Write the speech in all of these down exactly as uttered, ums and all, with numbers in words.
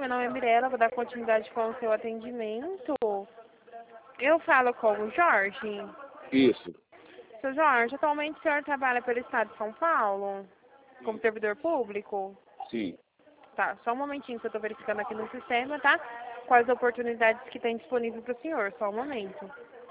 meu nome é Mirella, vou dar continuidade com o seu atendimento. Eu falo com o Jorge. Isso. Seu Jorge, atualmente o senhor trabalha pelo Estado de São Paulo? Como servidor público? Sim. Tá, só um momentinho que eu estou verificando aqui no sistema, tá? Quais oportunidades que tem disponível para o senhor, só um momento.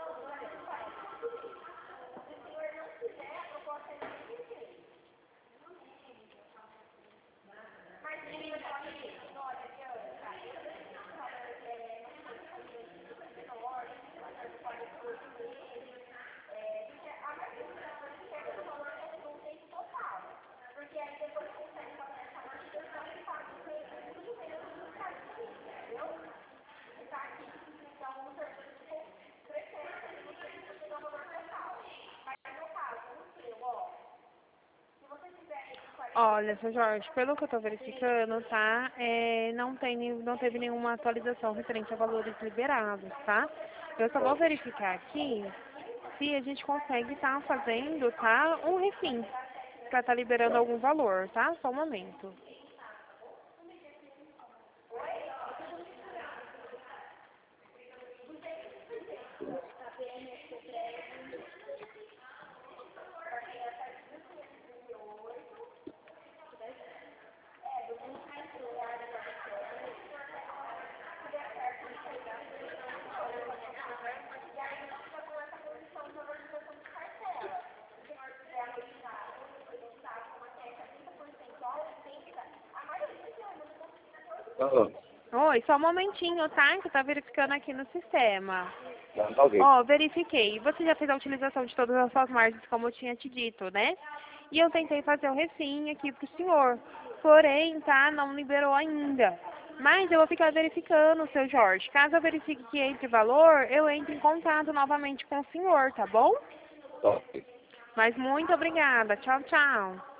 Olha, seu Jorge, pelo que eu estou verificando, tá? É, não, tem, não teve nenhuma atualização referente a valores liberados, tá? Eu só vou verificar aqui se a gente consegue estar fazendo, tá? Um refim para estar liberando algum valor, tá? Só um momento. Aham. Oi, só um momentinho, tá? Que eu tô verificando aqui no sistema. Tá, tá ok. Ó, verifiquei. Você já fez a utilização de todas as suas margens, como eu tinha te dito, né? E eu tentei fazer o refim aqui pro senhor. Porém, tá? Não liberou ainda. Mas eu vou ficar verificando, seu Jorge. Caso eu verifique que entre valor, eu entro em contato novamente com o senhor, tá bom? Tá ok. Mas muito obrigada. Tchau, tchau.